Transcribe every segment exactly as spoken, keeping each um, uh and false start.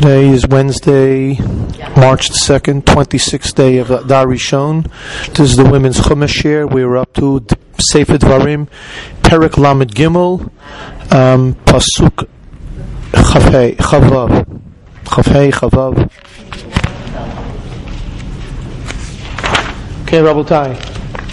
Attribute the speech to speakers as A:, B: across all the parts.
A: Today is Wednesday, March the second, twenty-sixth day of Adar Rishon. This is the women's Chumash share. We're up to Sefer Dvarim, Perek Lamed Gimel, um, Pasuk Chavhei Chavav, Chavhei Chavav. Okay, Rabotai.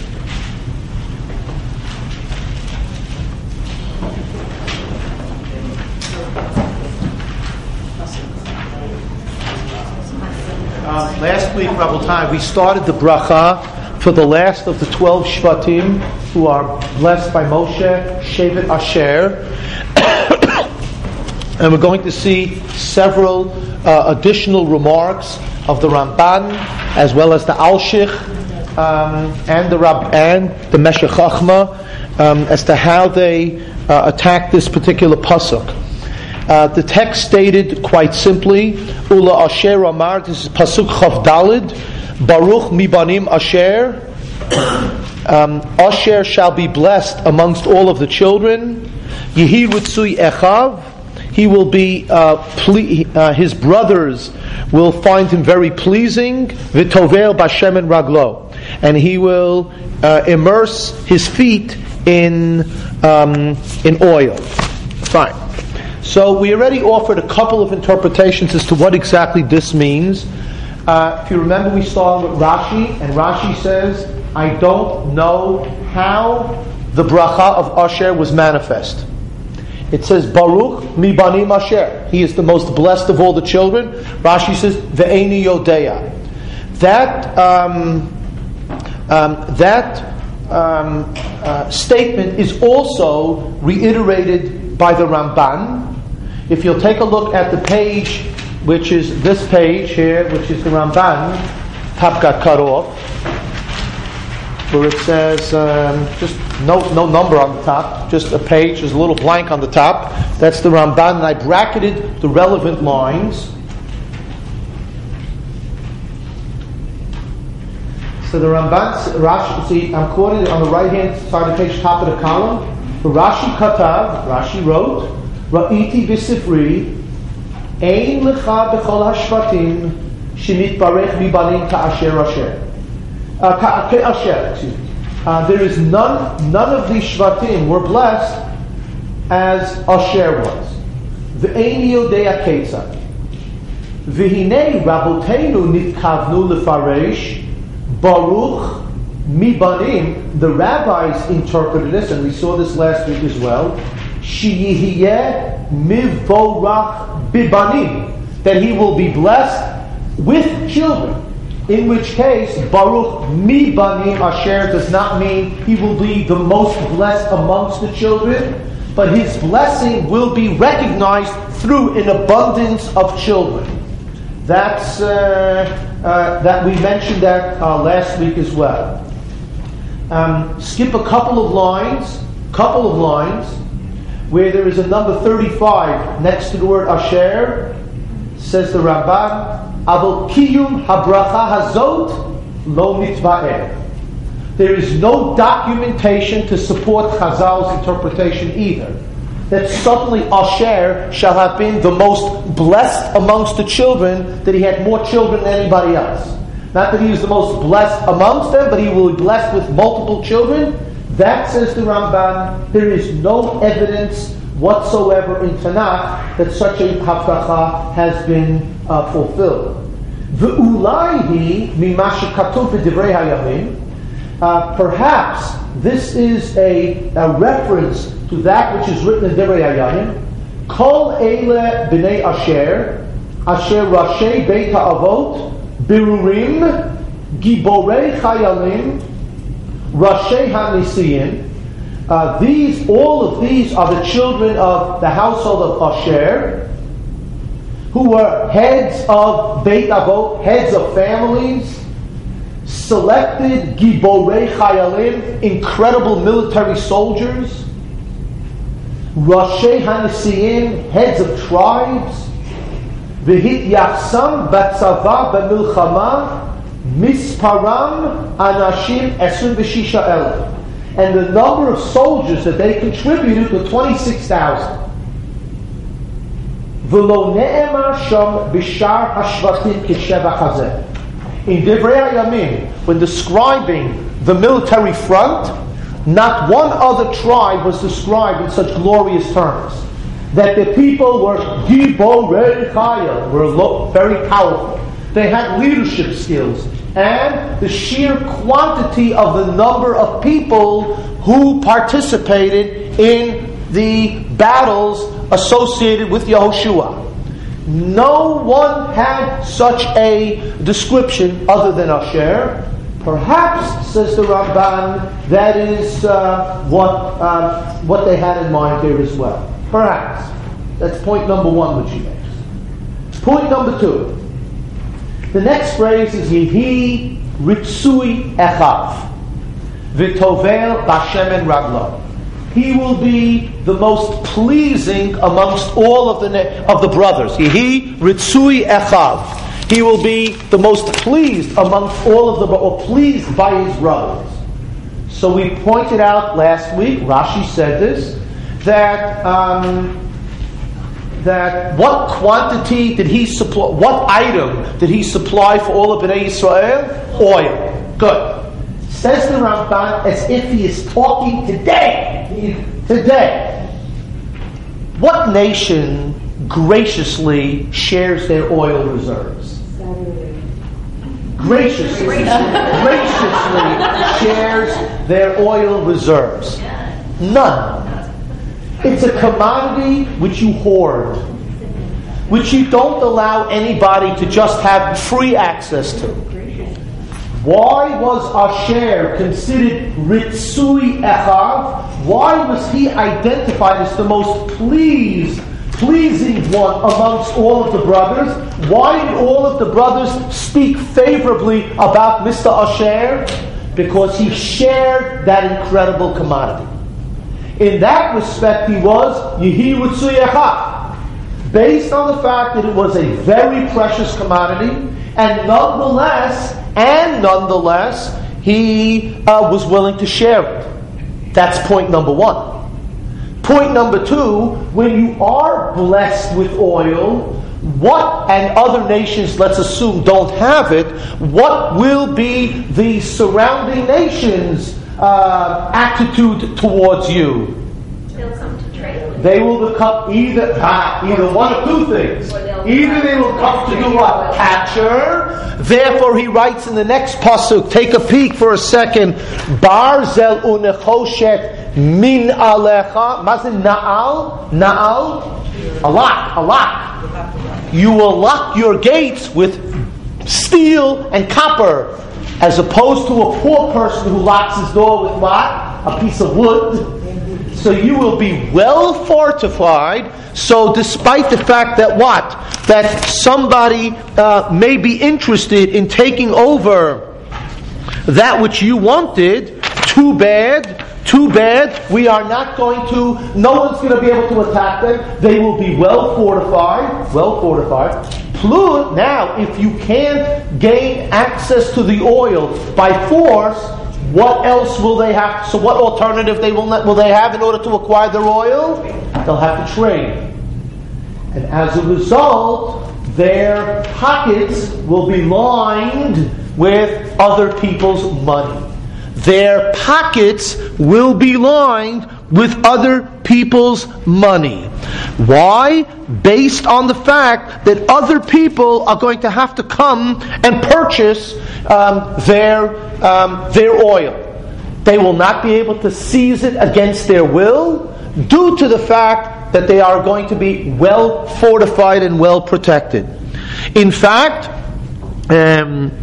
A: Uh, last week, Rabotai, we started the bracha for the last of the twelve Shvatim who are blessed by Moshe, Shevet Asher. And we're going to see several uh, additional remarks of the Ramban, as well as the Alshich, um, and the Rab and the Meshech Chachma, um, as to how they uh, attack this particular pasuk. Uh, the text stated quite simply, Ula Asher Amar, this is Pasuk Chav Dalid, Baruch Mibanim Asher, um, Asher shall be blessed amongst all of the children, Yehi Ritzui Echav, he will be, uh, ple- uh, his brothers will find him very pleasing, V'tovel Bashem and Raglo, and he will uh, immerse his feet in um, in oil. Fine. So we already offered a couple of interpretations as to what exactly this means. Uh, if you remember, we started with Rashi, and Rashi says, I don't know how the bracha of Asher was manifest. It says, Baruch mibanim Asher. He is the most blessed of all the children. Rashi says, Ve'eni Yodeya. That, um, um, that um, uh, statement is also reiterated by the Ramban. If you'll take a look at the page, which is this page here, which is the Ramban, top got cut off, where it says, um, just no no number on the top, just a page, there's a little blank on the top. That's the Ramban, and I bracketed the relevant lines. So the Ramban, Rashi, see, I'm quoting it on the right-hand side of the page, top of the column. Rashi Katav, Rashi wrote, Ra'iti v'sifri, ein lecha b'chol hashvatim, shemitbarech mibanim ka'asher asher. Ka'asher, excuse me. Uh, there is none, none of these shvatim were blessed as Asher was. V'ein yodea ketzad. V'hinei raboteinu nitkavnu lefaresh, Baruch mibanim. The rabbis interpreted this, and we saw this last week as well. Sheyihiyeh mivorach bibanim, that he will be blessed with children. In which case, Baruch mibanim Asher does not mean he will be the most blessed amongst the children, but his blessing will be recognized through an abundance of children. That's uh, uh, that we mentioned that uh, last week as well. Um, skip a couple of lines, couple of lines, where there is a number thirty-five next to the word Asher. Says the Ramban, Avol kiyum habracha hazot lo mitva'er. There is no documentation to support Chazal's interpretation either, that suddenly Asher shall have been the most blessed amongst the children, that he had more children than anybody else. Not that he was the most blessed amongst them, but he will be blessed with multiple children. That, says the Ramban, there is no evidence whatsoever in Tanakh that such a haftacha has been uh, fulfilled. V'ulaihi mima shekatuv b'divrei hayamim. Perhaps this is a, a reference to that which is written in Divrei Hayamim. Kol eile b'nei Asher, Asher Rashei Beit Ha'avot, Birurim, Giborei Chayalim, Rashei HaNisiyim. Uh, these, all of these are the children of the household of Asher, who were heads of Beit Avot, heads of families, selected Giborei Chayalim, incredible military soldiers, Rashei HaNisiyim, heads of tribes, V'hit Yachsam Batzava B'milchama, Misparam Anashim Esrim B'shisha Elef. And the number of soldiers that they contributed was twenty-six thousand. V'lo ne'emar sham b'shar hashvatim k'shevach hazeh. In Divrei HaYamim, when describing the military front, not one other tribe was described in such glorious terms. That the people were Giborei Chayil, were lo- very powerful. They had leadership skills. And the sheer quantity of the number of people who participated in the battles associated with Yehoshua. No one had such a description other than Asher. Perhaps, says the Ramban, that is uh, what um, what they had in mind here as well. Perhaps. That's point number one which he makes. Point number two. The next phrase is Yehi Ritzui Echav V'tovel Bashemen Raglo. He will be the most pleasing amongst all of the of the brothers. Yehi Ritzui Echav. He will be the most pleased amongst all of the or pleased by his brothers. So we pointed out last week, Rashi said this, that um, that what quantity did he supply? What item did he supply for all of Bnei Yisrael? Oil. Good. Says the Ramban as if he is talking today. Today. What nation graciously shares their oil reserves? Graciously, graciously shares their oil reserves. None. It's a commodity which you hoard, which you don't allow anybody to just have free access to. Why was Asher considered Ritzui Echav? Why was he identified as the most pleased, pleasing one amongst all of the brothers? Why did all of the brothers speak favorably about Mister Asher? Because he shared that incredible commodity. In that respect, he was Yehi Ritzui Echav, based on the fact that it was a very precious commodity, and nonetheless, and nonetheless, he uh, was willing to share it. That's point number one. Point number two, when you are blessed with oil, what, and other nations, let's assume, don't have it, what will be the surrounding nations' uh, attitude towards you?
B: They'll come to trade.
A: They will become either ah, either one of two things. Either they will come to do what? Capture. Therefore, he writes in the next pasuk. Take a peek for a second. Barzel unechoshet min alecha. Mazin naal naal. A lock. A lock. You will lock your gates with steel and copper, as opposed to a poor person who locks his door with what? A piece of wood. So you will be well fortified. So despite the fact that what? That somebody uh, may be interested in taking over that which you wanted, too bad, too bad, we are not going to, no one's going to be able to attack them. They will be well fortified, well fortified. Plus, now, if you can't gain access to the oil by force, what else will they have? So what alternative they will not, will they have in order to acquire their oil? They'll have to trade. And as a result, their pockets will be lined with other people's money. Their pockets will be lined with other people's money. Why? Based on the fact that other people are going to have to come and purchase um, their um, their oil. They will not be able to seize it against their will, due to the fact that they are going to be well fortified and well protected. In fact, um,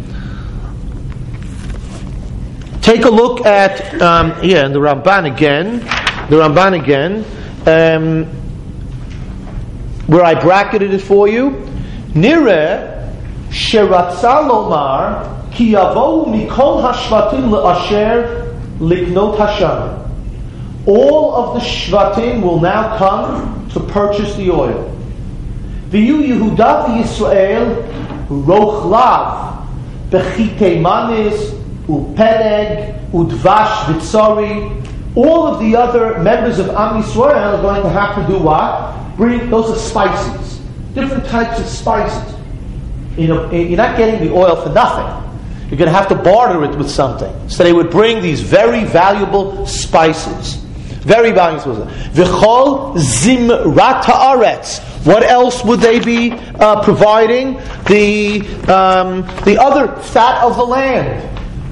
A: take a look at um, yeah, and the Ramban again. The Ramban again, um, where I bracketed it for you. Nire sheratza lomar ki yavo mikol hashvatim leasher liknot hasham. All of the shvatim will now come to purchase the oil. V'yu Yehuda v'Yisrael rochlav b'chitei manis u'peneg udvash v'tzori. All of the other members of Am Yisrael are going to have to do what? Bring, those are spices. different types of spices. You know, you're not getting the oil for nothing. You're going to have to barter it with something. So they would bring these very valuable spices. Very valuable spices. V'chol zimrat haaretz. What else would they be uh, providing? The um, the other fat of the land.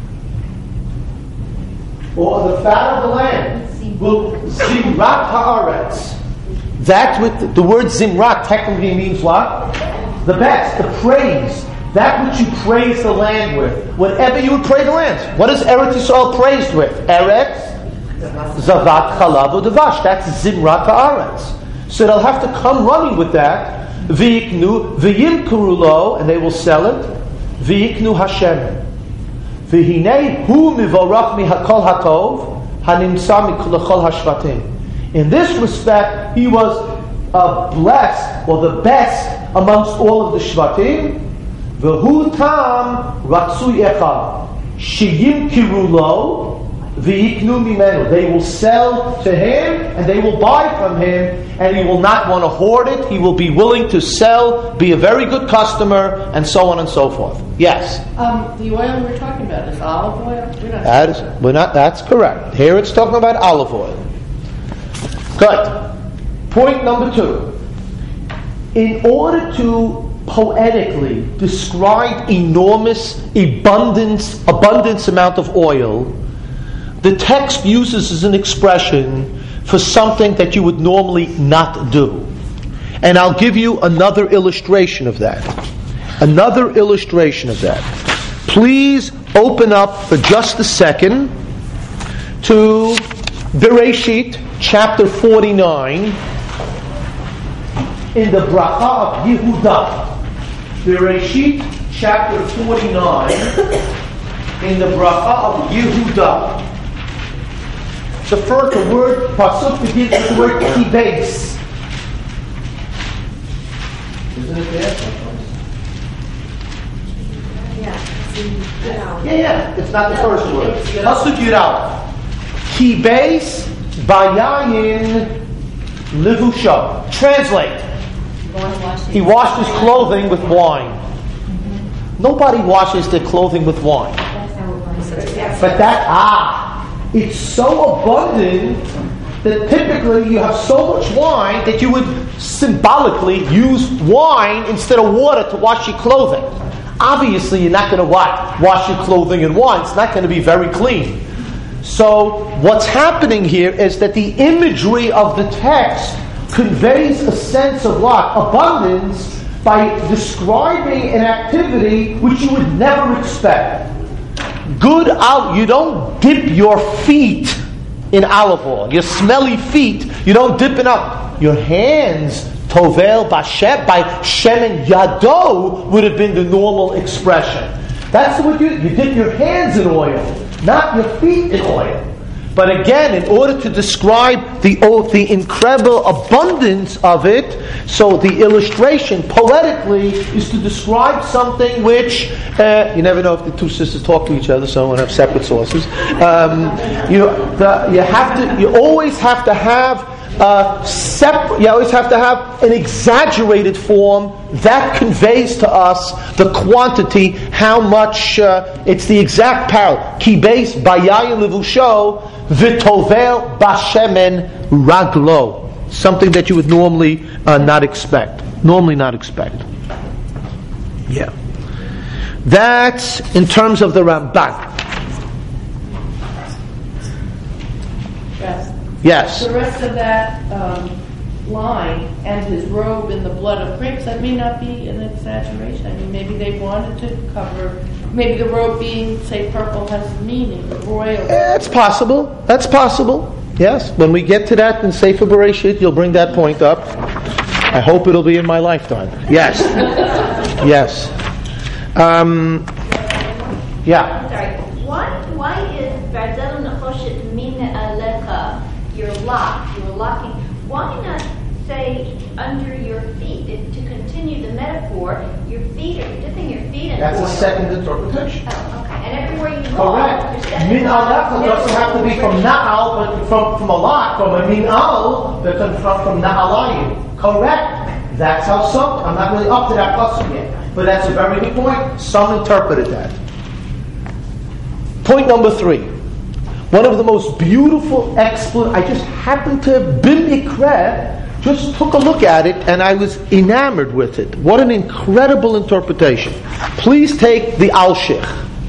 A: Or the fat of the land. Zimrat haaretz. That with the word zimrat technically means what? The best, the praise. That which you praise the land with. Whatever you would praise the land. What is Eretz Yisrael praised with? Eretz, Zavat, Chalav, Udavash. That's Zimrat Haaretz. So they'll have to come running with that. V'yiknu, v'yimkuru lo, and they will sell it. V'yiknu Hashem. V'hinei hu mivorach mi hakol hatov, hanimsa mikolachol hashvatim. In this respect, he was uh, blessed, or the best amongst all of the shvatim. V'hu tam ratzui echad sheyimkiru lo v'yiknu mimenu. They will sell to him and they will buy from him, and he will not want to hoard it. He will be willing to sell, be a very good customer, and so on and so forth. Yes.
C: Um, the oil we're talking about is olive oil. We're not.
A: That is, we're not. That's correct. Here it's talking about olive oil. Good. Point number two. In order to poetically describe enormous abundance, abundance amount of oil, the text uses as an expression for something that you would normally not do. And I'll give you another illustration of that. Another illustration of that. Please open up for just a second to Bereshit chapter forty-nine in the bracha of Yehudah. Bereshit chapter forty-nine in the bracha of Yehudah. The first the word pasuk begins with the word kibes. Isn't it there? Yeah, yeah. It's not the first word. Pasuk Yudal. Kibes bayayin livusha. Translate. He washed his clothing with wine. Mm-hmm. Nobody washes their clothing with wine. But that, ah, it's so abundant that typically you have so much wine that you would symbolically use wine instead of water to wash your clothing. Obviously, you're not going to wash, wash your clothing in wine. It's not going to be very clean. So, what's happening here is that the imagery of the text conveys a sense of what? Abundance by describing an activity which you would never expect. Good olive, you don't dip your feet in olive oil. Your smelly feet, you don't dip it up. Your hands, tovel, bashem, by shemen yado would have been the normal expression. That's what you you dip your hands in oil, not your feet in oil. But again, in order to describe the oh, the incredible abundance of it, so the illustration poetically is to describe something which uh, you never know if the two sisters talk to each other, so one have separate sources. Um, you the, you have to you always have to have. Uh, separ- you always have to have an exaggerated form that conveys to us the quantity, how much, uh, it's the exact parallel. Kibes bayayin levusho v'tovel bashemen raglo. Something that you would normally uh, not expect. Normally not expect. Yeah. That's in terms of the Ramban.
C: Yes.
A: Yes.
C: The rest of that um, line, and his robe in the blood of grapes, that may not be an exaggeration. I mean, maybe they wanted to cover, maybe the robe being, say, purple has meaning, royal.
A: It's possible. That's possible. Yes. When we get to that in Sefer Bereshit, you'll bring that point up. I hope it'll be in my lifetime. Yes. Yes. Um, yeah.
B: I'm sorry. Why, why is Barzel Nechoshet Min Aleka, your lock, you're locking, why not say under your feet? It, to continue the metaphor, your feet are, you're dipping your feet in
A: That's
B: oil.
A: a second interpretation.
B: Oh, okay. And everywhere you go,
A: Correct. Min al doesn't have to be from na'al, but from, from a lot, from a min al, that comes from, from na'alayim. Correct. That's how some, I'm not really up to that pasuk yet, but that's a very good point. Some interpreted that. Point number three. One of the most beautiful expl- I just happened to have been ikra, just took a look at it, and I was enamored with it. What an incredible interpretation. Please take the Alshich,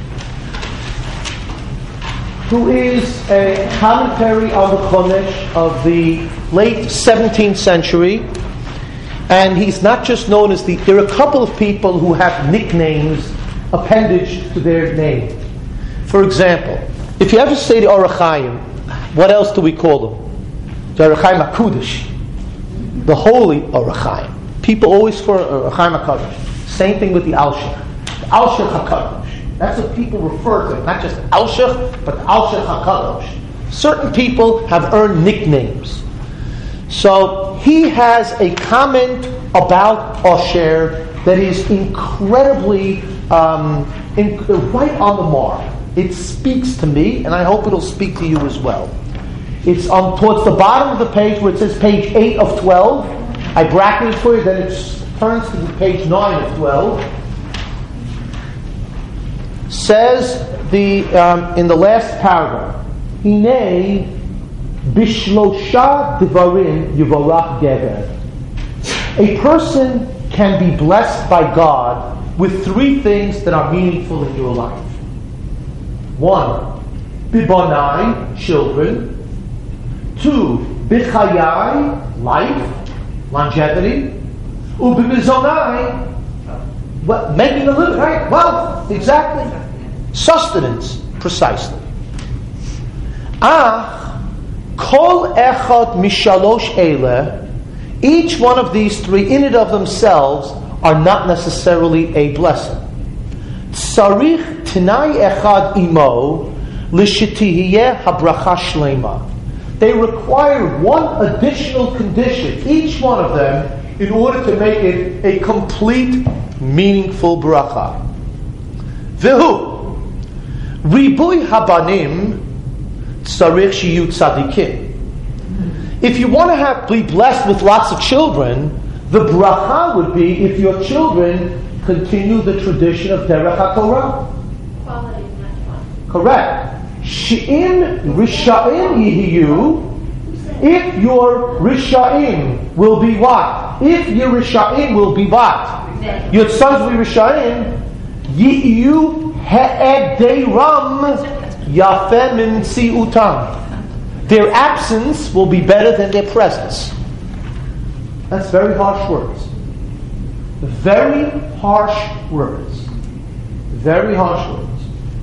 A: who is a commentary on the Chumash of the late seventeenth century. And he's not just known as the... There are a couple of people who have nicknames appendaged to their name. For example, if you ever say the Orach Chaim, what else do we call them? The Orach Chaim HaKudosh, the holy Orach Chaim. People always for Orach Chaim HaKadosh. Same thing with the Alshich. The Alshich HaKadosh. That's what people refer to. Not just Alshich, but Alshich HaKadosh. Certain people have earned nicknames. So he has a comment about Osher that is incredibly um, in, right on the mark. It speaks to me, and I hope it'll speak to you as well. It's on towards the bottom of the page where it says page eight of twelve. I bracketed it for you, then it turns to page nine of twelve. Says the um, in the last paragraph, Hinei Bishlosha Devarim Yivarach Gever. A person can be blessed by God with three things that are meaningful in your life. One, Bibonai, children. Two, Bichayai, life, longevity. Ubibizonai, what, making a living, right? Wealth, exactly. Sustenance, precisely. Ah, Kol echad mishalosh ele, each one of these three in and of themselves are not necessarily a blessing. Tzarich t'nai echad imo l'shetihiyeh habracha shlema. They require one additional condition, each one of them, in order to make it a complete, meaningful bracha. V'hu ribui habanim tzarich shiyu tzadikim. If you want to have be blessed with lots of children, the bracha would be if your children continue the tradition of derech haTorah.
B: Quality, not quantity.
A: Correct. She'im risha'im yihiyu. If your risha'im will be what? If your risha'im will be what? Your sons will be risha'im. Yihiyu he'edeiram yafeh min tziutam. Their absence will be better than their presence. That's very harsh words. Very harsh words. Very harsh words.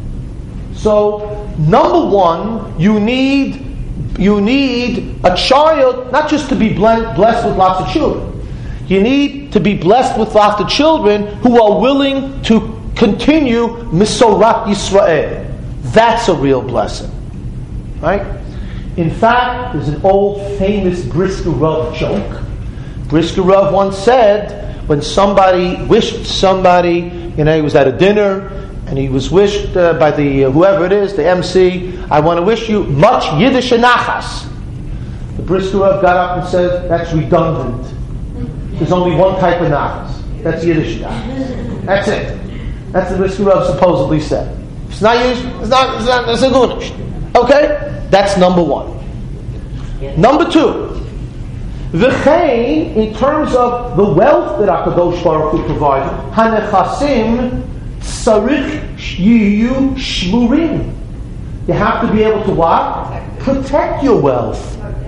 A: So, number one, you need you need a child not just to be blessed with lots of children. You need to be blessed with lots of children who are willing to continue Misorat Yisrael. That's a real blessing. Right? In fact, there's an old famous Brisker Rav joke. Brisker Rav once said, when somebody wished somebody, you know, he was at a dinner, and he was wished uh, by the uh, whoever it is, the M C, I want to wish you much Yiddish nachas. The Brisker Rav got up and said, that's redundant. There's only one type of nachas. That's Yiddish nachas. That's it. That's the Brisker Rav supposedly said. If it's not Yiddish, it's not, it's not, it's a gunish. Okay? That's number one. Number two, v'chein, in terms of the wealth that HaKadosh Baruch Hu provided, hanechasim tzarich yiyu shmurim. You have to be able to what? Protect your wealth.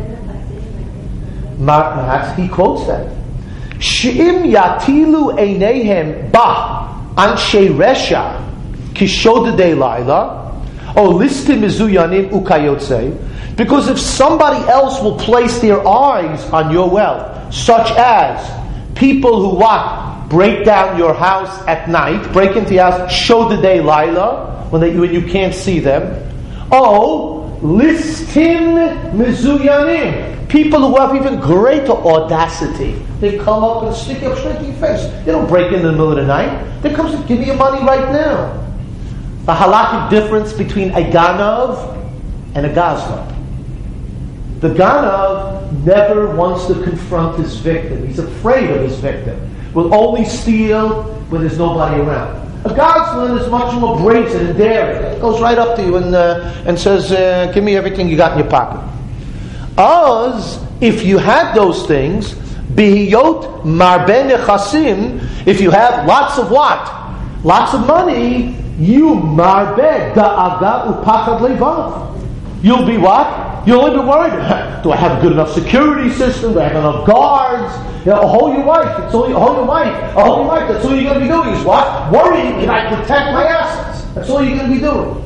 A: He quotes that. She'im yatilu eineihem ba anshe resha kishodedei laila. Oh, listim mizuyanim ukayotze. Because if somebody else will place their eyes on your wealth, such as people who what? Break down your house at night, break into your house, show the day Lila, when, they, when you can't see them. Oh, listim mizuyanim. People who have even greater audacity. They come up and stick up straight to your face. They don't break in the middle of the night. They come and give me your money right now. The halakhic difference between a ganav and a gazla. The ganav never wants to confront his victim. He's afraid of his victim. Will only steal when there's nobody around. A Godsman is much more brazen and daring. It goes right up to you and uh, and says, uh, "Give me everything you got in your pocket." As if you had those things, bihiyot marbe nechasim. If you have lots of what, lots of money, you marbe da'aga upachad levav. You'll be what? You'll only be worried. Do I have a good enough security system? Do I have enough guards? You know, hold your wife. It's all you, hold your wife. Hold your wife. That's all you're going to be doing is what? Worrying. Can I protect my assets? That's all you're going to be doing.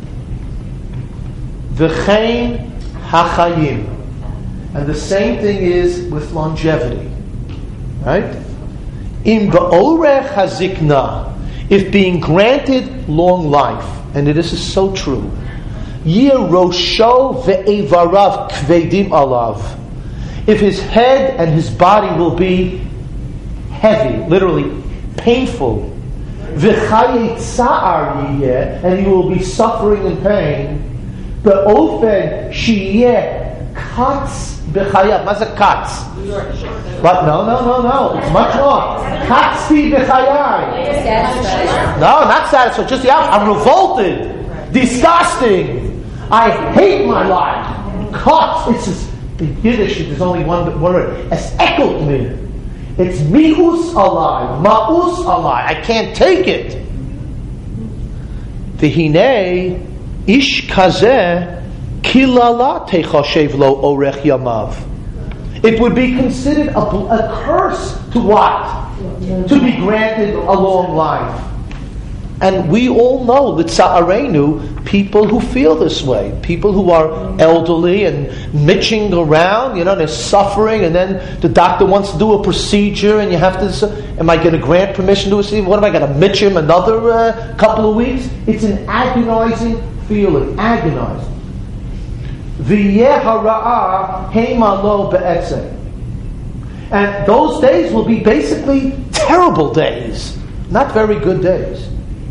A: V'chein hachayim. And the same thing is with longevity. Right? Im ba'orech hazikna. If being granted long life, and this is so true, Yir rosho ve'evarav kvedim alav. If his head and his body will be heavy, literally painful, v'chaye tsa'ar yiyeh, and he will be suffering in pain, be'ofen shiyeh katz b'chayav. What's a katz? What? No, no, no, no. It's much more. Katzti b'chayai. No, not satisfied. Just the opposite. I'm revolted. Disgusting. I hate my life. Katz. It's just, in Yiddish, there's only one word. Es ekelt mir. It's mi'us alai. Ma'us alai. I can't take it. V'hinei ish kazeh kilala techashev lo orech yamav. It would be considered a, a curse to what? To be granted a long life. And we all know that Sa'arenu, people who feel this way, people who are elderly and mitching around, you know, they're suffering, and then the doctor wants to do a procedure, and you have to, am I going to grant permission to receive? What am I going to mitch him another uh, couple of weeks? It's an agonizing feeling, agonizing. And those days will be basically terrible days, not very good days.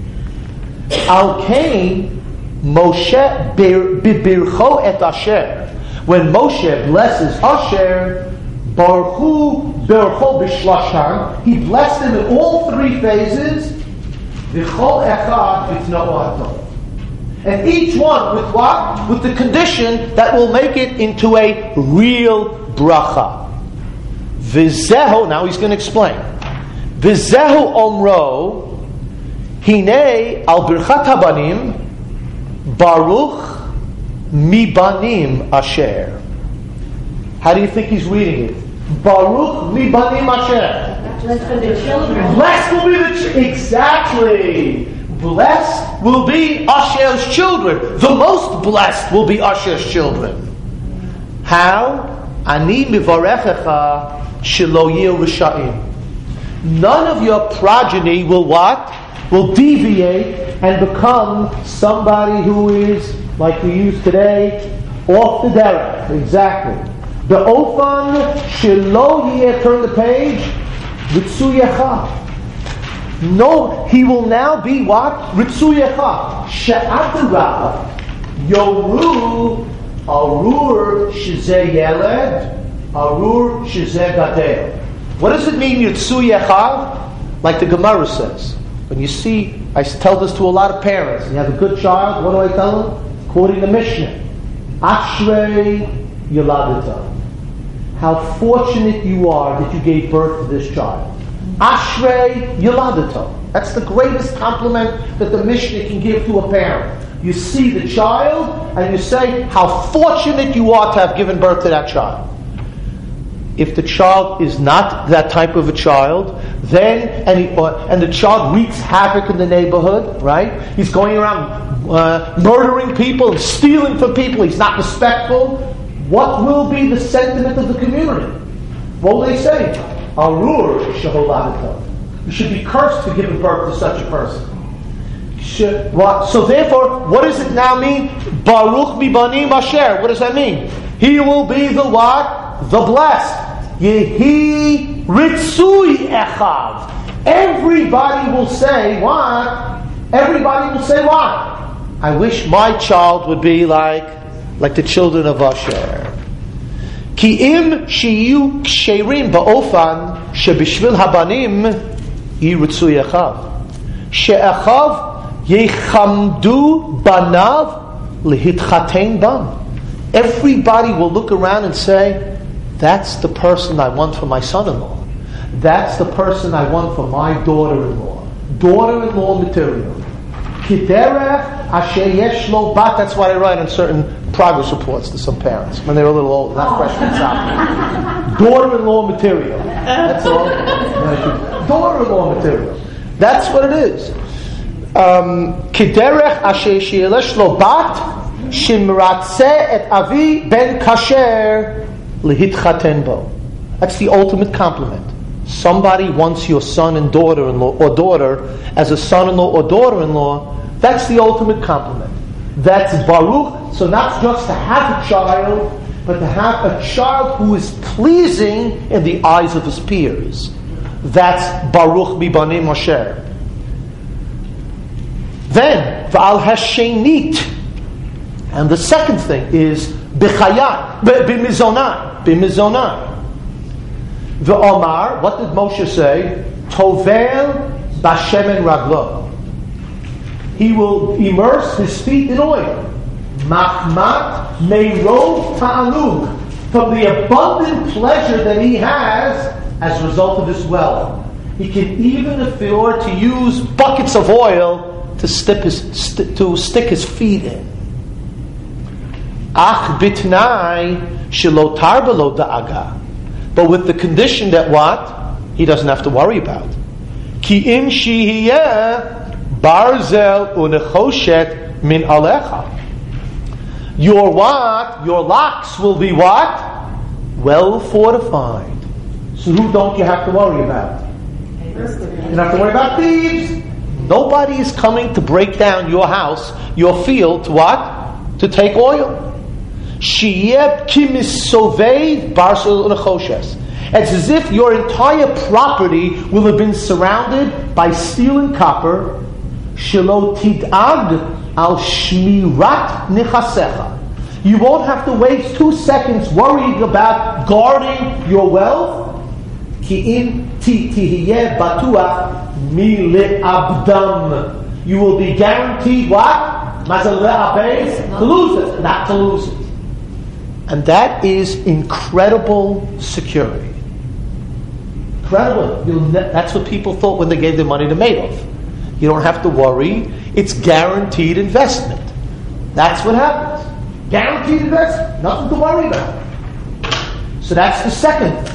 A: Al Kain Moshe bibircho et Asher. When Moshe blesses Asher, Baruchu bircho b'shlashan, he blessed him in all three phases. V'chol echad v'tno'ato. And each one with what? With the condition that will make it into a real bracha. V'zehu, now he's going to explain. V'zehu omro, hine al birchat habanim, baruch mibanim asher. How do you think he's reading it? Baruch mibanim asher.
B: Blessed for the children.
A: Blessed will be the ch- exactly. Blessed will be Asher's children. The most blessed will be Asher's children. How? Ani mivarechecha shelo yir risha'im. None of your progeny will what? Will deviate and become somebody who is, like we use today, off the derech. Exactly. The ofan shelo yir, turn the page, ritzuyecha. No, he will now be what? Ritzuyecha. She'atara. Yoru arur shezeh yeled, arur shezeh gadel. What does it mean, Ritzuyecha? Like the Gemara says. When you see, I tell this to a lot of parents, you have a good child, what do I tell them? Quoting the Mishnah. Ashrei Yoladita. How fortunate you are that you gave birth to this child. Ashrei Yoladita. That's the greatest compliment that the Mishnah can give to a parent. You see the child and you say how fortunate you are to have given birth to that child. If the child is not that type of a child, then and, he, uh, and the child wreaks havoc in the neighborhood, right? He's going around uh, murdering people and stealing from people. He's not respectful. What will be the sentiment of the community? What will they say? Arur sheholadita. You should be cursed for giving birth to such a person. Should, what, so therefore, what does it now mean? Baruch mibanim asher. What does that mean? He will be the what? The blessed. Yehi ritzui echav. Everybody will say what? Everybody will say what? I wish my child would be like, like the children of Asher. Ki im shiyu ksherim ba'ofan shebishvil habanim yirutzu yechav. She'echav yechamdu banav lehitchatein bam. Everybody will look around and say, that's the person I want for my son-in-law. That's the person I want for my daughter-in-law. Daughter-in-law material. Kiderech asher yesh lo bat. That's why I write on certain progress reports to some parents when they're a little old, not freshmen out. Daughter-in-law material. That's all. Daughter-in-law material. That's what it is. Kiderech asher yesh lo bat shimratze et avi ben kasher lehitchaten bo. That's the ultimate compliment. Somebody wants your son and daughter-in-law or daughter as a son-in-law or daughter-in-law. That's the ultimate compliment. That's Baruch. So not just to have a child, but to have a child who is pleasing in the eyes of his peers. That's Baruch Bibanim Moshe. Then V'al Hashenit, and the second thing is B'chayat, B'mizonai, B'mizonai. The Omar, what did Moshe say? Tovel b'shemen raglo. He will immerse his feet in oil. Machmat meirov ta'alug. From the abundant pleasure that he has as a result of his wealth. He can even afford to use buckets of oil to stick his, st- to stick his feet in. Ach bitnai shelo tarba lo da'aga. But with the condition that what? He doesn't have to worry about. Ki im shihiyeh barzel unechoshet min alecha. Your what? Your locks will be what? Well fortified. So who don't you have to worry about? You don't have to worry about thieves. Nobody is coming to break down your house, your field, to what? To take oil. It's as if your entire property will have been surrounded by steel and copper. You won't have to waste two seconds worrying about guarding your wealth. You will be guaranteed what? To lose it, not to lose it. And that is incredible security. Incredible. You'll ne- that's what people thought when they gave their money to Madoff. You don't have to worry. It's guaranteed investment. That's what happens. Guaranteed investment. Nothing to worry about. So that's the second thing.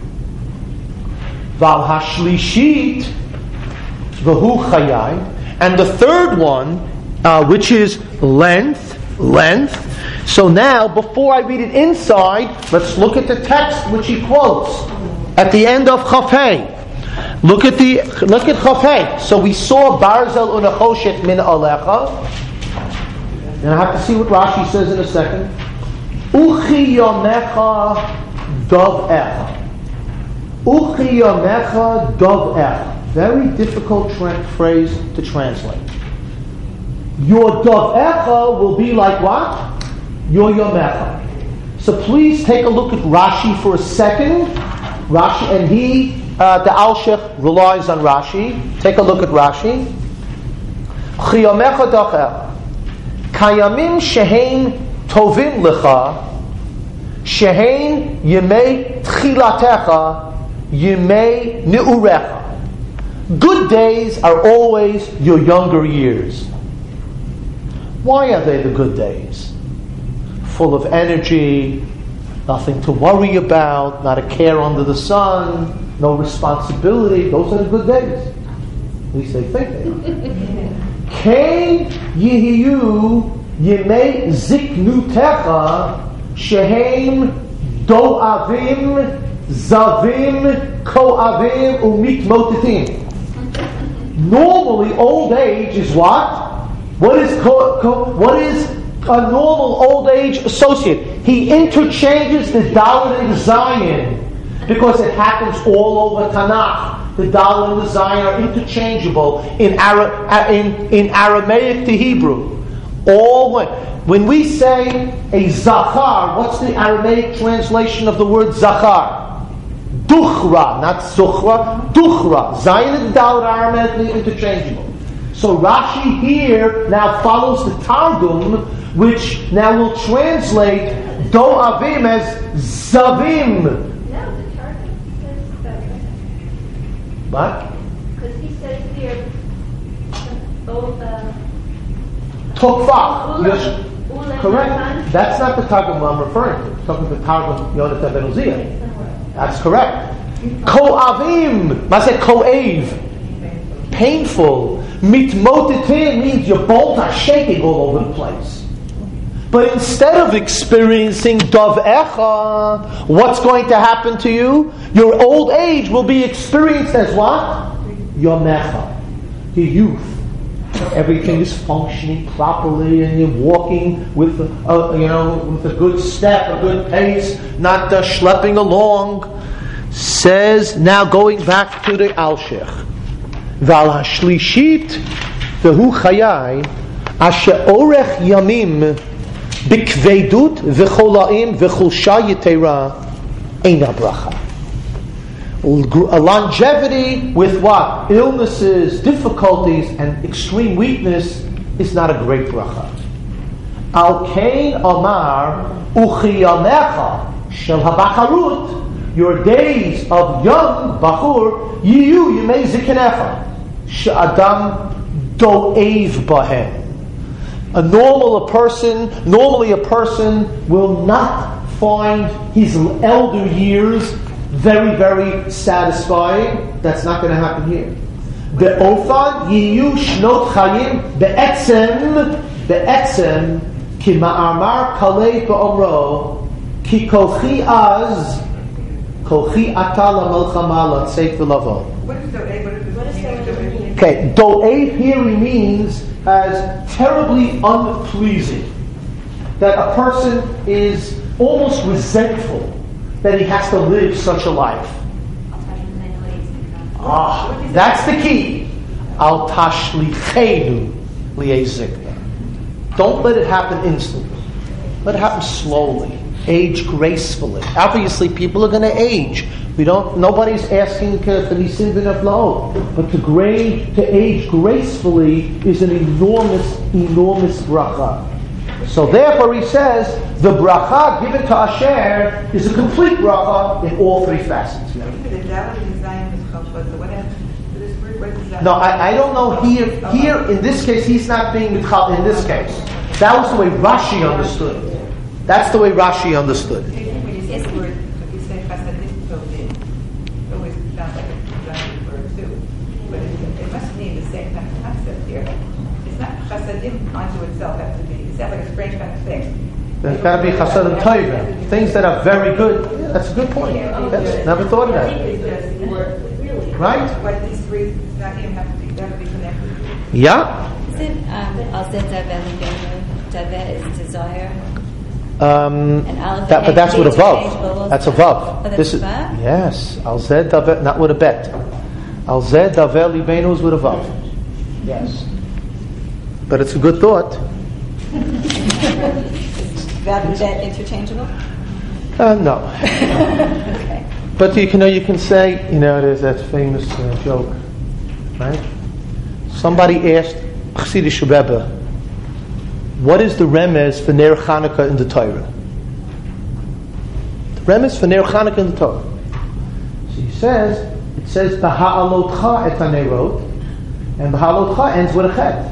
A: Val hashlishit v'hu chayai. And the third one, uh, which is length, length. So now, before I read it inside, let's look at the text which he quotes at the end of Chafei. Look at the look at Chafei. So we saw Barzel unachoshet min alecha, and I have to see what Rashi says in a second. Uchi yomecha dov echa. Uchi yomecha dov echa. Very difficult tra- phrase to translate. Your dov echa will be like what? Your yomecha. So please take a look at Rashi for a second. Rashi, and he, uh, the Alshech, relies on Rashi. Take a look at Rashi. Chi yomecha docher. Kayamim shehein tovim lecha. Shehein yemei tchilatecha. Yemei neurecha. Good days are always your younger years. Why are they the good days? Full of energy, nothing to worry about, not a care under the sun, no responsibility. Those are the good days. At least they think they are. Kein yihiyu yemei ziknutecha shehem do'avim zavim ko'avim umitmotetim. Normally, old age is what? What is co- co- what is a normal old age associate? He interchanges the Dalet and the Zion because it happens all over Tanakh. The Dalet and the Zion are interchangeable in Ara- in in Aramaic to Hebrew. All one. When we say a zachar, what's the Aramaic translation of the word zachar? Duchra, not suchra. Duchra. Zayin and Dal are Aramaic interchangeable. So Rashi here now follows the Targum, which now will translate do'avim as zavim.
B: No, the Targum says that.
A: What?
B: Because he says here, both. Uh,
A: Tokfach. Yes.
B: Ula-
A: Correct.
B: Ula-
A: That's not the Targum I'm referring to. I'm talking about the Targum Yonatan ben Uziah. That's correct. Ko'avim. I said ko'ev. Painful. Mitmotetin means your bones are shaking all over the place. But instead of experiencing dov echa, what's going to happen to you? Your old age will be experienced as what? Your mecha. Your youth. Everything is functioning properly, and you're walking with, a, uh, you know, with a good step, a good pace, not uh, schlepping along. Says now, going back to the Alshech, Val Hashlishit Vehu Chayai Asher Orech Yamim Bikveidut V'Cholaim V'Chulsha Yitera Eina Bracha. A longevity with what? Illnesses, difficulties, and extreme weakness is not a great bracha. Al Kain Omar Uchiyamecha Shel Habacharut, your days of young Bachur, Yiyu Yimei Zikenecha She'adam Do'ev Bahem. A normal a person, normally a person will not find his elder years very, very satisfying. That's not going to happen here. Be'ofad yiyu shnot chayim be'etzem be'etzem ki ma'amar kalei ba'omro ki kolchi az kolchi atala melchamala tseif v'lavo.
D: What is do'ev? What is do'ev?
A: Okay, do'ev here he means as terribly unpleasing. That a person is almost resentful that he has to live such a life. Ah, that's the key. Al tashlichenu li'ezikna. Don't let it happen instantly. Let it happen slowly. Age gracefully. Obviously, people are going to age. We don't. Nobody's asking for nisim v'naflaot, but to gra- to age gracefully is an enormous, enormous bracha. So therefore, he says the bracha given to Asher is a complete bracha in all three facets. No, I, I don't know here. Here, in this case, he's not being mitzchal. In this case, that was the way Rashi understood it. That's the way Rashi understood it.
D: When you say the word, if you say chasadim tovim, it always sounds like a Russian word too. But it, it must mean the same kind of concept here. It's not chasadim onto itself has to be. It sounds like a strange kind of thing.
A: There's got to be chasadim tovim, things that are very good. Yeah, that's a good point. That's, never thought of that. Right?
D: But these three, it's not even have to be, they have to be connected.
A: Yeah.
E: Isn't um, Al Zed Daveh Libenu, Daveh is desire?
A: Um,
E: And Aleph
A: that, but that's with a
E: interchangeable.
A: vav. That's a vav.
E: Oh, that's
A: This
E: a
A: is
E: vav?
A: yes. Al zed daveh, not with a bet. Al zed daveh libenu is with a vav. Yes, but it's a good thought.
E: Vav and Bet interchangeable?
A: Uh, no,
E: Okay.
A: but you can know you can say you know there's that famous uh, joke, right? Somebody asked Chassidish Rebbe, what is the remez for Ner Chanukah in the Torah? The remez for Ner Chanukah in the Torah. So he says, it says, B'ha'alotcha et hanerot, and B'ha'alotcha ends with a chet.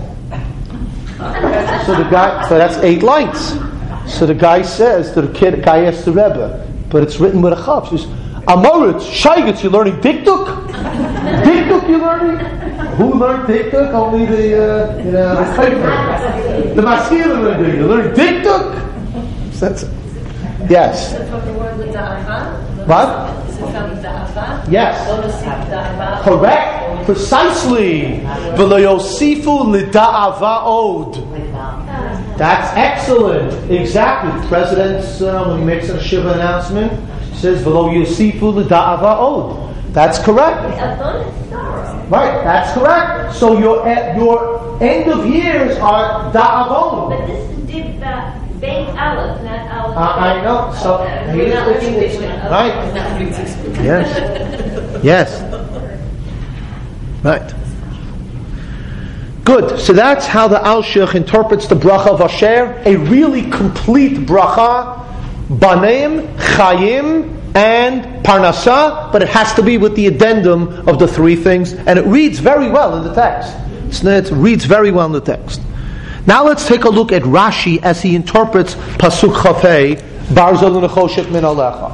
A: So the guy, so that's eight lines. So the guy says to the kid, guy asks the Rebbe, but it's written with a chav. He says, Amoritz, Shaygitz, you're learning Dikduk? Dikduk you're learning? Who learned Dikduk? Only the, uh, you know, the paper. The Maskil learned Dikduk. You learned Dikduk? That's it. Yes.
F: Is it from the word l'da'ava?
A: What?
F: Is it from da'ava?
A: Yes.
F: Lo nosifu da'ava.
A: Correct. Precisely. V'lo yosifu l'da'ava od. That's excellent. Exactly. The President, uh, when he makes a Shiva announcement, says, V'lo yosifu l'da'ava od. That's correct.
B: A bonus sorrow.
A: Right, that's correct. So your your end of years are da'avon.
B: But this is dib Beit Aleph, not Aleph.
A: I, I know. So
B: Uh,
A: here's
B: not
A: the
B: reading
A: thing.
B: this one.
A: Right.
B: Okay.
A: Yes. Yes. Right. Good. So that's how the Alshich interprets the bracha of Asher, a really complete bracha, banim, chayim, and parnasa, but it has to be with the addendum of the three things, and it reads very well in the text. It reads very well in the text. Now let's take a look at Rashi as he interprets Pasuk Chafei, Barzel Nechoshet Min Alecha.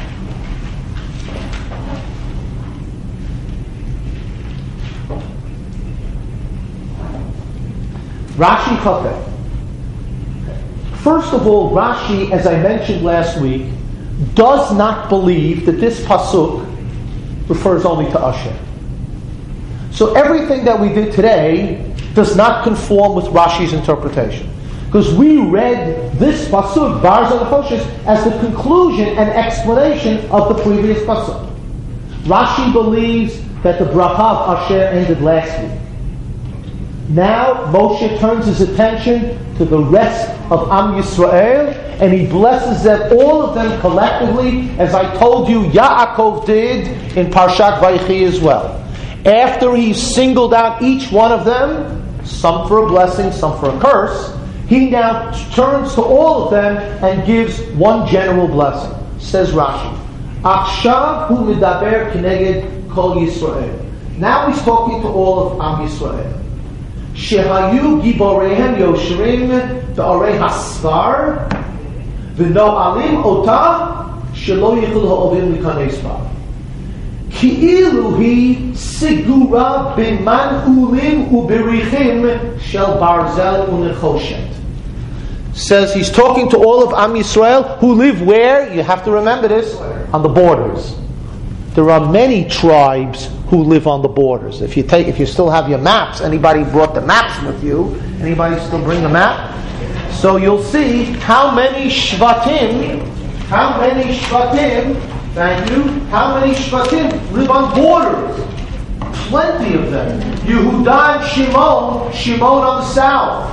A: Rashi Chafei. First of all, Rashi, as I mentioned last week, does not believe that this pasuk refers only to Asher. So everything that we did today does not conform with Rashi's interpretation. Because we read this pasuk, Barzel Nechoshes, as the conclusion and explanation of the previous pasuk. Rashi believes that the bracha of Asher ended last week. Now Moshe turns his attention to the rest of Am Yisrael, and he blesses them, all of them collectively, as I told you Yaakov did in Parshat Vayechi as well. After he singled out each one of them, some for a blessing, some for a curse, he now turns to all of them and gives one general blessing. Says Rashi, Akshav hu medaber kineged kol Yisrael. Now he's talking to all of Am Yisrael. Shehayu giborehem yosherim da'arei hasfar v'no'alim otah shelo yichul ha'ovim likanes ba. Ki'ilu hi sigura b'man ulim u'berichim shel barzel u'nechoshet. Says he's talking to all of Am Yisrael who live where? You have to remember this, on the borders. There are many tribes who live on the borders. If you take, if you still have your maps, anybody brought the maps with you? Anybody still bring the map? So you'll see how many shvatim, how many shvatim, thank you, how many shvatim live on borders. Plenty of them. Yehuda and Shimon, Shimon on the south.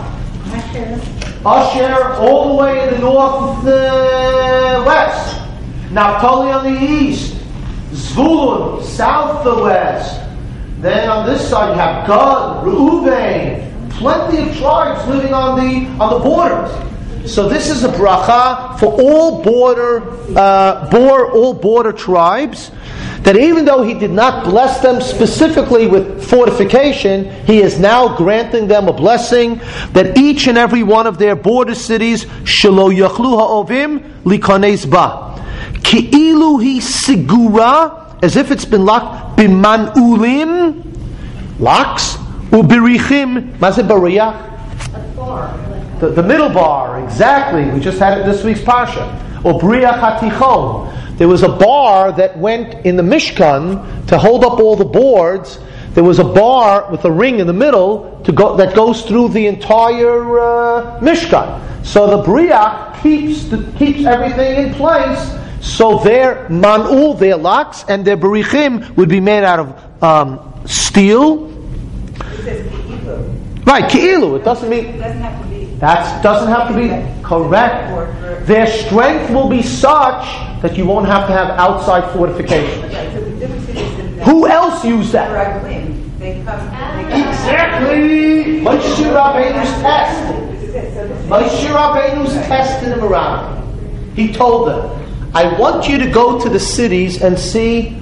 A: Asher all the way in the north, the west. Naphtali on the east. Zvulun, south the west. Then on this side you have Gad, Reuven, plenty of tribes living on the on the borders. So this is a bracha for all border, uh, bore all border tribes. That even though he did not bless them specifically with fortification, he is now granting them a blessing that each and every one of their border cities shelo yachlu ha'ovim likanes ba. Ki'ilu hi sigura, as if it's been locked, biman ulim, locks, ubirichim, mazeh bariyach? The, the middle bar, exactly. We just had it this week's parsha. Obriach hatichon. There was a bar that went in the Mishkan to hold up all the boards. There was a bar with a ring in the middle to go that goes through the entire uh, Mishkan. So the briach keeps the, keeps everything in place. So their man'ul, their locks, and their berichim would be made out of um, steel.
D: It says ki'ilu.
A: Right, ki'ilu. It doesn't mean
D: It doesn't have to be.
A: that doesn't have to be correct. Their strength will be such that you won't have to have outside fortifications.
D: Okay, so the difference is that
A: Who else used that?
D: Raglim, they come. They come
A: Exactly. Moshe Rabbeinu's test.
D: This is it. So this is
A: Moshe Rabbeinu's tested him around. He told them, I want you to go to the cities and see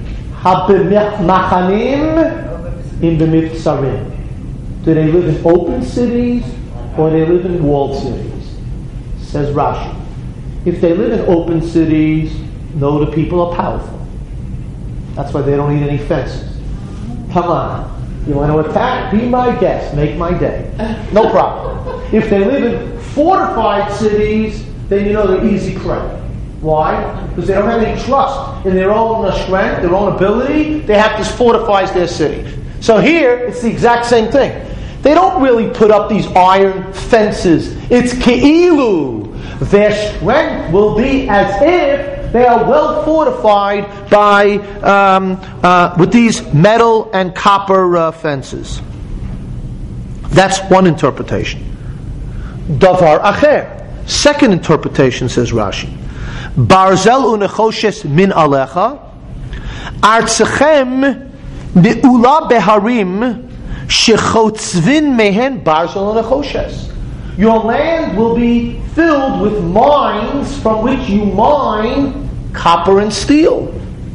A: Machanim in the Mitzarim. Do they live in open cities or they live in walled cities? Says Rashi. If they live in open cities, know the people are powerful. That's why they don't need any fences. Come on. You want to attack? Be my guest. Make my day. No problem. If they live in fortified cities, then you know they're easy prey. Why? Because they don't have any trust in their own strength, their own ability. They have to fortify their city. So here, it's the exact same thing. They don't really put up these iron fences. It's ke'ilu. Their strength will be as if They are well fortified by um, uh, with these metal and copper uh, fences. That's one interpretation. Davar acher. Second interpretation, says Rashi. Barzel unechoshes min alecha. Artzechem be'ula beharim shechotzvin mehen barzel unechoshes. Your land will be filled with mines from which you mine copper and steel.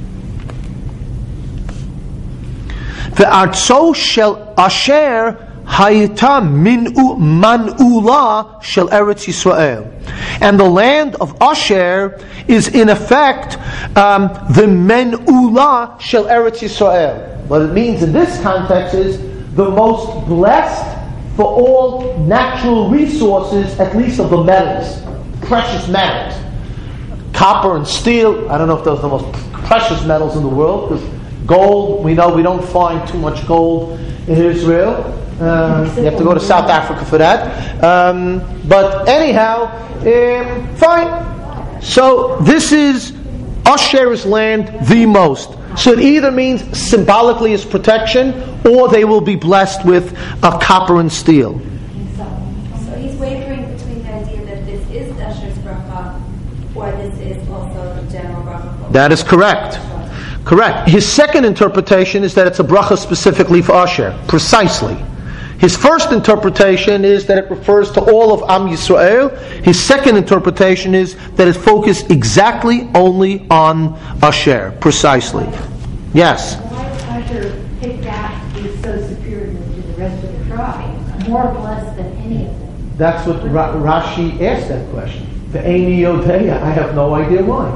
A: Ve'artzo shel asher hayita min man'ula shel Eretz Yisrael. And the land of Asher is in effect um, the men'ula shel Eretz Yisrael. What it means in this context is the most blessed for all natural resources, at least of the metals, precious metals. Copper and steel, I don't know if those are the most precious metals in the world, because gold, we know we don't find too much gold in Israel. Uh, you have to go to South Africa for that. Um, but anyhow, um, fine. So this is Asher's land the most. So it either means symbolically as protection, or they will be blessed with uh, copper and steel.
E: So he's wavering between the idea that this is Asher's bracha, or this is also the general bracha.
A: That is correct. Correct. His second interpretation is that it's a bracha specifically for Asher, precisely. His first interpretation is that it refers to all of Am Yisrael. His second interpretation is that it focuses exactly only on Asher, precisely. Yes?
G: Why does Asher pick out to be so superior to the rest of the tribe? More blessed than any of them.
A: That's what Ra- Rashi asked that question. The Eini Yodeya, I have no idea why.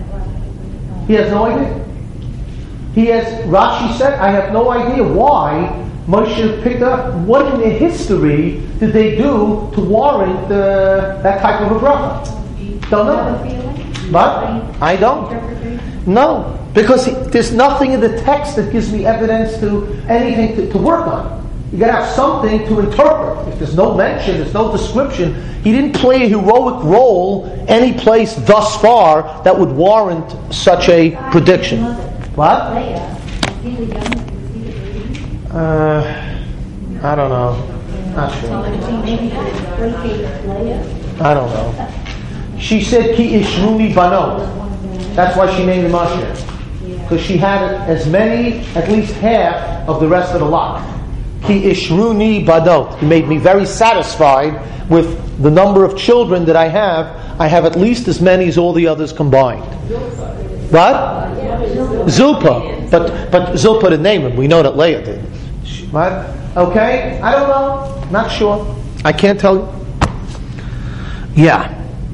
A: He has no idea. He has, Rashi said, I have no idea why Moshe picked up. What in their history did they do to warrant uh, that type of a bracha? Don't know. But I don't. No, because there's nothing in the text that gives me evidence to anything to, to work on. You got to have something to interpret. If there's no mention, there's no description. He didn't play a heroic role any place thus far that would warrant such a prediction. What? Uh, I don't know. Not sure. I don't know. She said Ki Ishruni Banot. That's why she named him Asher. Because she had as many, at least half, of the rest of the lot. Ki Ishruni Banot. He made me very satisfied with the number of children that I have. I have at least as many as all the others combined. What? Zilpah. But but Zilpah didn't name him. We know that Leah did. What? Okay? I don't know. Not sure. I can't tell you. Yeah.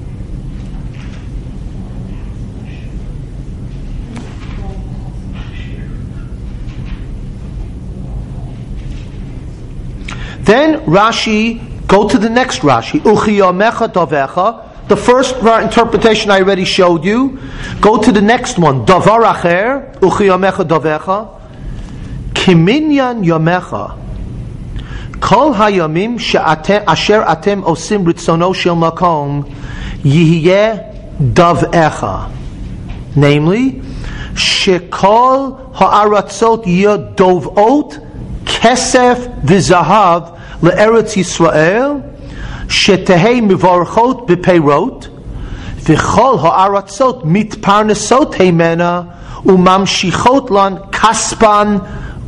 A: Then Rashi, go to the next Rashi. Uchiyamecha davecha. The first interpretation I already showed you. Go to the next one. Davar acher. Uchiyamecha davecha. Kiminyan yamecha. Kol hayamim asher atem osim ritzono shel makom yihye davecha. Namely, shekol ha'aratzot yodovot kesef v'zahav le'eretz Yisrael shetehei mivarchot b'peirot v'chol ha'aratzot mitparnesot heimena umamshichot lan kaspan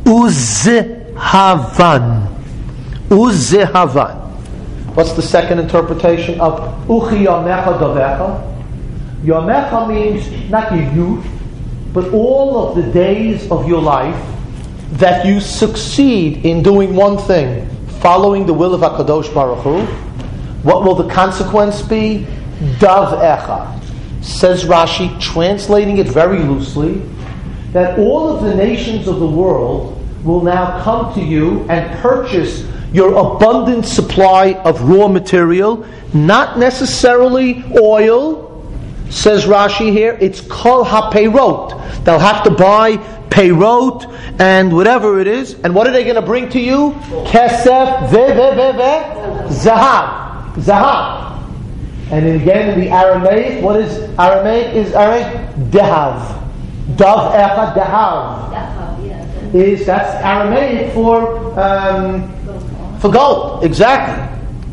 A: uzehavan. Uzehavan. What's the second interpretation of Uchi Yamecha Davecha? Yamecha means not your youth, but all of the days of your life that you succeed in doing one thing, following the will of HaKadosh Baruch Hu. What will the consequence be? Davecha. Says Rashi, translating it very loosely, that all of the nations of the world will now come to you and purchase your abundant supply of raw material, not necessarily oil. Says Rashi here, it's kol ha-peirot. They'll have to buy peirot and whatever it is. And what are they going to bring to you? Kesef ve ve ve ve zahav. Zahav. And then again in the Aramaic, what is Aramaic? Is Aramaic dehav. Dav echa dehav.
B: Dahav, yeah.
A: Is that's Aramaic for um, for gold. Exactly.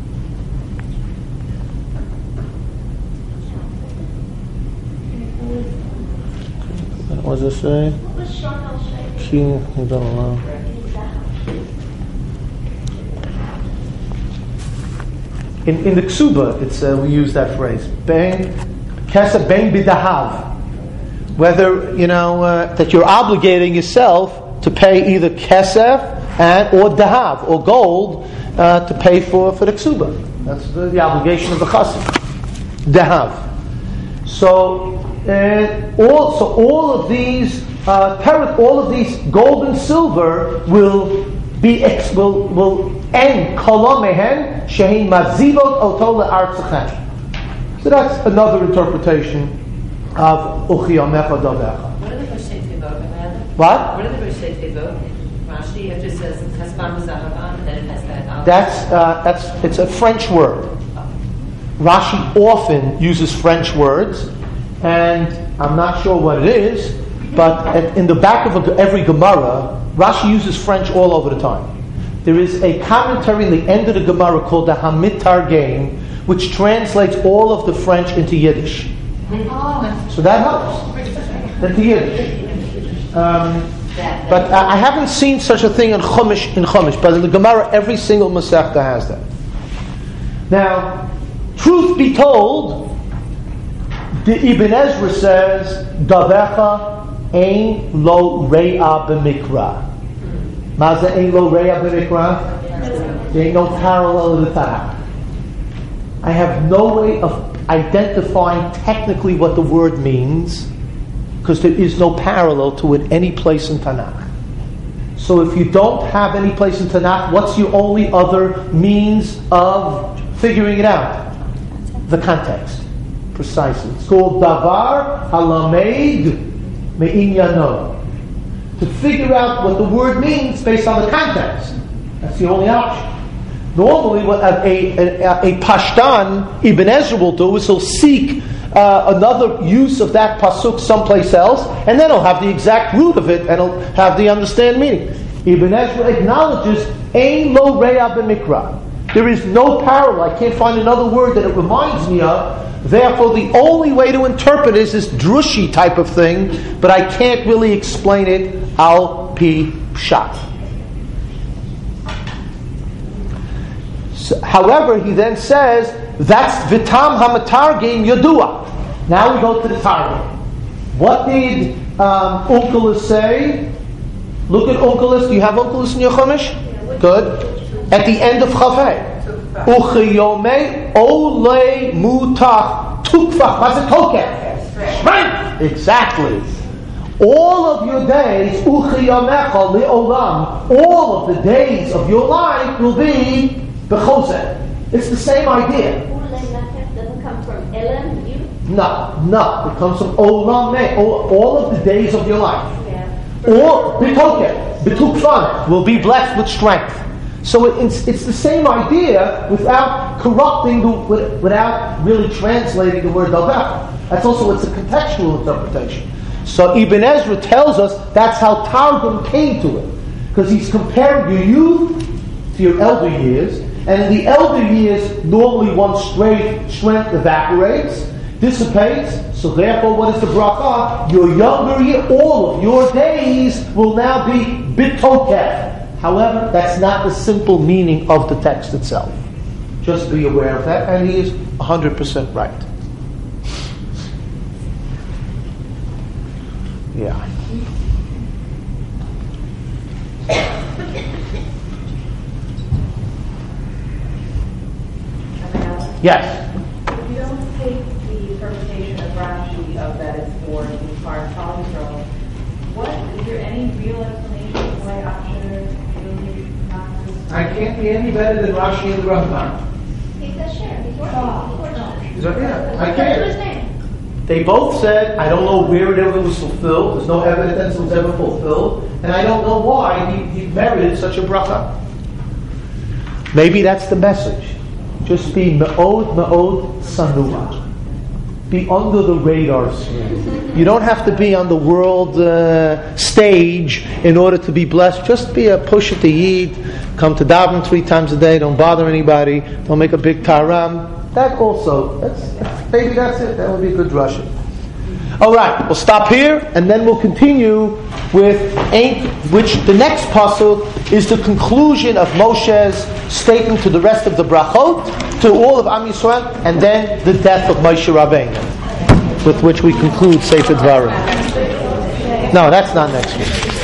A: What does it say?
B: What was Sean El Sheikh?
A: She, I don't know. In in the Ksuba, it's uh, we use that phrase. Ben kesef ben bidahav. Whether you know uh, that you're obligating yourself to pay either kesef and or dahav or gold uh, to pay for for the Ksuba. That's the, the obligation of the chassid. Dahav. So. And all, so all of these, uh, ter- all of these gold and silver will be ex- will will end kolomehen shehin mazivot oto le'artzachem. So that's another interpretation of uchiyamecha davecha.
F: What are the Roshei Tevot, Amanda?
A: What?
F: What are the Roshei Tevot? Rashi, it just says Chespan Zahavan, and then it has that out.
A: That's uh, that's it's a French word. Rashi often uses French words. And I'm not sure what it is, but at, in the back of a, every Gemara, Rashi uses French all over the time. There is a commentary in the end of the Gemara called the Hamid Targum, which translates all of the French into Yiddish. So that helps. Into Yiddish. Um, but I, I haven't seen such a thing in Chumash, in Chumash, but in the Gemara, every single Masechta has that. Now, truth be told, the Ibn Ezra says, Davecha ein lo re'a b'mikra. Maza ein lo re'a b'mikra? There ain't no parallel to the Tanakh. I have no way of identifying technically what the word means, because there is no parallel to it any place in Tanakh. So if you don't have any place in Tanakh, what's your only other means of figuring it out? The context. Precisely. It's called Davar Halameid Me'inyano. To figure out what the word means based on the context. That's the only option. Normally, what a, a, a, a Pashtan, Ibn Ezra will do is he'll seek uh, another use of that pasuk someplace else, and then he'll have the exact root of it, and he'll have the understand meaning. Ibn Ezra acknowledges Ein lo re'a b'mikra. There is no parallel. I can't find another word that it reminds me of. Therefore, the only way to interpret it is this drushi type of thing, but I can't really explain it al pi pshat. So, however, he then says that's vitam hamatargim yadua. Now we go to the Targum. What did um, Onkelos say? Look at Onkelos. Do you have Onkelos in your Chumash? Good. At the end of Chavei. Uchiyome ole mutach tukfach. What's it tokef? Strength. Exactly. All of your days, uchiyomecha leolam, all of the days of your life will be bechoseh. It's the same idea.
B: Doesn't come from Elam, you?
A: No, no. It comes from olam me, all of the days of your life.
B: Yeah.
A: Or bitokef, bitukfan, will be blessed with strength. So it's it's the same idea without corrupting the, without really translating the word davecha. That's also it's a contextual interpretation. So Ibn Ezra tells us that's how Targum came to it, because he's comparing your youth to your elder years, and in the elder years normally one's strength strength evaporates, dissipates. So therefore, what is the bracha? Your younger year, all of your days will now be bitokef. However, that's not the simple meaning of the text itself. Just be aware of that, and he is one hundred percent right. Yeah. Yes.
H: If you don't take the interpretation of Rashi of that it's for the far polytron, what is there any real explanation why Asher really not?
A: I can't be any better than Rashi and the Rambam.
B: He's a share. He's working.
H: Oh,
B: He's working.
A: Yeah, I
B: What's his
A: can't.
B: name?
A: They both said, I don't know where it ever was fulfilled. There's no evidence it was ever fulfilled. And I don't know why he, he merited such a bracha. Maybe that's the message. Just be me'od, me'od, sanua. Be under the radar screen. You don't have to be on the world uh, stage in order to be blessed. Just be a push at the yid. Come to daven three times a day. Don't bother anybody. Don't make a big taram. That also, that's, that's, maybe that's it. That would be a good Russian. All right, we'll stop here, and then we'll continue with Ain't, which the next pasuk is the conclusion of Moshe's statement to the rest of the brachot, to all of Am Yisrael, and then the death of Moshe Rabbeinu, with which we conclude Sefer Dvarim. No, that's not next week.